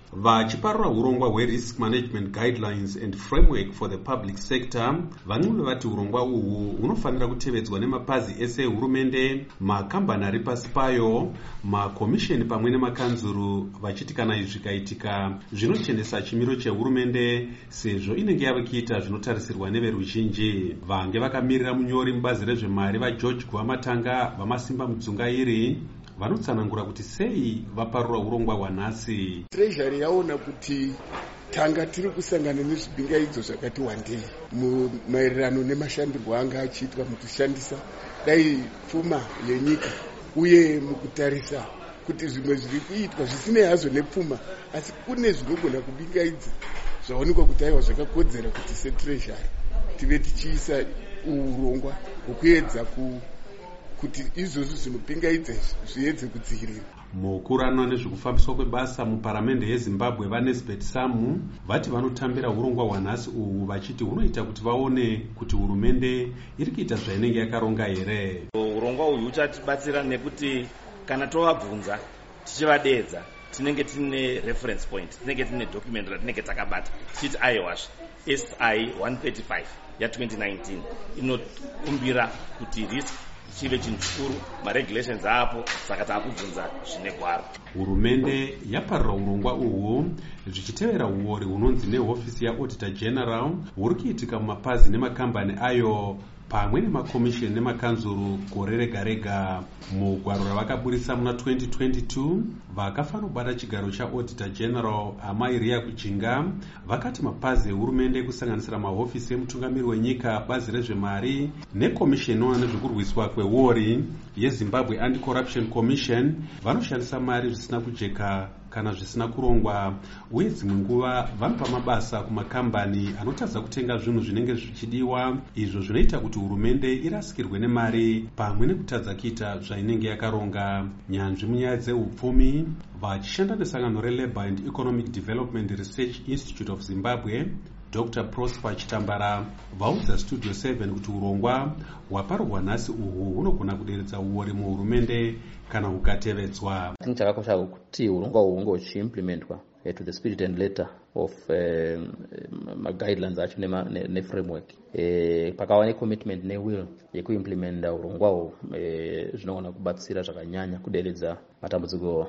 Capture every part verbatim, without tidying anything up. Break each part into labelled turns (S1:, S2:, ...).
S1: Vachiparura urongwa hwe-risk management guidelines and framework for the public sector, vamwe vati urongwa uhu hunofanira kutevedzwa nemapazi ese ehurumende, makambani ari pasi payo, makomisheni pamwe nemakanzuru, vachiti kana izvi zvikaitika zvinochendesa chimiro chehurumende sezvo inenge yava kuita zvinotarisirwa neveruzhinji. Vange vakamirira munyori mubazi rezvemari vaGeorge Gwamatanga vamasimba mudzungairi vanotsanangura kuti sei vaparura urongwa hwanhasi.
S2: Treasury yaona kuti tanga tiri kusangana nezvibingaidzo zvakati wandei maererano nemashandirwo anga achiitwa mukushandisa dai pfuma yenyika uye mukutarisa kuti zvimwe zviri kuitwa zvisinei hazvo nepfuma asi kune zvinogona kubingaidza zvaonekwa kuti aiwa zvakakodzera kuti setreasury tive tichiisa urongwa hwekuedza ku kuti izvozvo zvinopingaidza zviedze kudzivirira.
S1: Mukuru anoona nezvekufambiswa kwebasa muparamende yeZimbabwe vaNesbeth Samu vati vanotambira urongwa hwanhasi uhu vachiti hunoita kuti vaone kuti hurumende iri kuita zvainenge yakaronga here.
S3: Urongwa uhu huchatibatsira nekuti kana tovabvunza tichivadedza tinenge tine reference point, tinenge tine document ratinenge takabata tichiti aiwasha S I one thirty-five ya twenty nineteen inokumbira kuti risk chive chinhu chikuru, maregulations apo, saka taakubvunza zvine gwaro.
S1: Hurumende yaparura urongwa uhu zvichitevera uori hunonzi nehofisi yaAuditor General huri kuitika mumapazi nemakambani ayo pamwe nemakomisheni nemakanzuru gore rega rega. Mugwaro ravakaburisa muna twenty twenty-two vakafanira kubata chigaro chaAuditor General Amai Ria Kuchinga vakati mapazi ehurumende kusanganisira mahofisi emutungamiri wenyika, bazi rezvemari nekomisheni inoona nezvekurwiswa kweuori yeZimbabwe Anti-Corruption Commission vanoshandisa mari zvisina kujeka kana zvisina kurongwa, uye dzimwe nguva vanopa mabasa kumakambani anotadza kutenga zvinhu zvinenge zvichidiwa, izvo zvinoita kuti hurumende irasikirwe nemari pamwe nekutadza kuita zvainenge yakaronga. Nyanzvi munyaya dzeupfumi vachishanda nesangano reLabour and Economic Development Research Institute of Zimbabwe Doctor Prosper Chitambara vaudza Studio seven kuti urongwa hwaparurwa nhasi uhu hunogona kuderedza uori muhurumende kana hukatevedzwa.
S4: Chinhu chakakosha kuti urongwa uhu hunge huchiimplementwa to the spirit and letter of uh, ma-guidelines acho ne-framework. E, pakawa ne-commitment ne-will yekuimplementa urongwa uhu e, zvinogona kubatsira zvakanyanya kuderedza matambudziko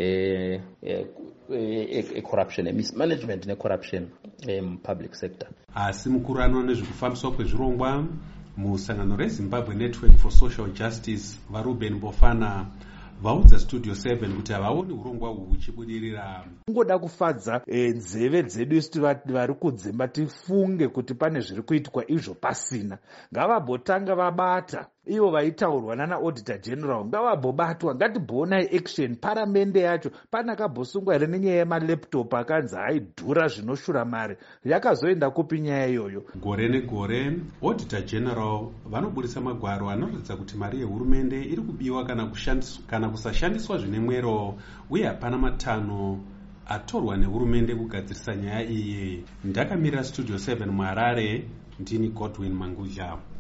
S4: e, e, e, e corruption, e mismanagement ne-corruption mupublic sector.
S1: Asi mukuru anoona nezvekufambiswa kwezvirongwa musangano reZimbabwe Network for Social Justice vaRuben Bofana vaudza Studio seven kuti havaoni urongwa uhu huchibudirira.
S5: Ngoda kufadza e, nzeve dzedu isu vari kudzimba tifunge kuti pane zviri kuitwa izvo pasina. Ngavambotanga vabata ivo vaitaurwa nana Auditor General, ngavambobatwa, ngatibonai action. Paramende yacho panakambosungwa here nenyaya yemalaptop akanzi aidhura zvinoshura mari, yakazoenda kupi nyaya iyoyo?
S1: Gore negore Auditor General vanobudisa magwaro anoratidza kuti mari yehurumende iri kubiwa kana kushandiswa kana kusashandiswa zvine mwero, uye hapana matanho atorwa nehurumende kugadzirisa nyaya iyi. Ndakamirira Studio seven muHarare, ndini Godwin Manguja.